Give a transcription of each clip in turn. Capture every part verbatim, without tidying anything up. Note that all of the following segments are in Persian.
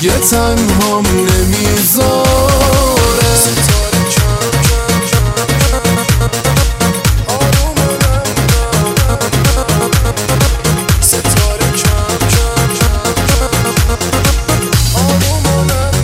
دیگه تنهام نمیذاره. ستاره کم کم کم آرومونم ستاره کم کم کم آرومونم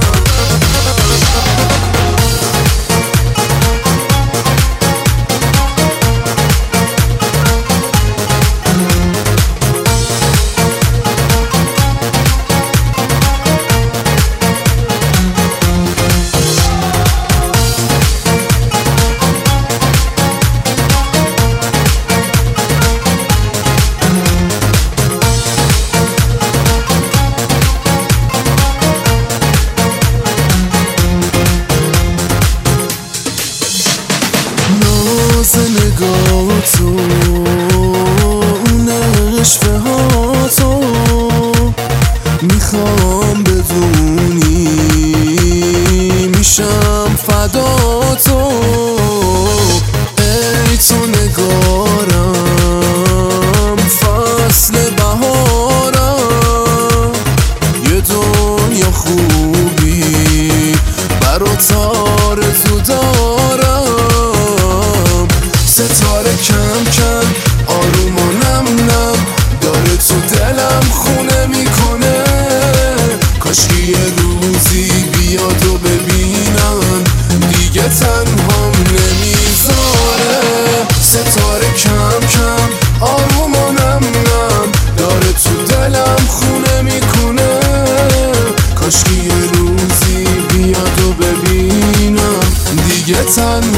نگاه تو اون عشقه ها تو میخوام بدونی میشم فدا تو. ای تو نگارم فصل بهارم یه دنیا خوبی برات آرزو دارم. ستاره کم کم آروم و نم نم داره تو دلم خونه میکنه. کاشکی یه روزی بیاد و ببینم دیگه تنهام نمیذاره. ستاره کم کم آروم و نم نم داره تو دلم خونه میکنه. کاشکی یه روزی بیاد و ببینم دیگه تنهام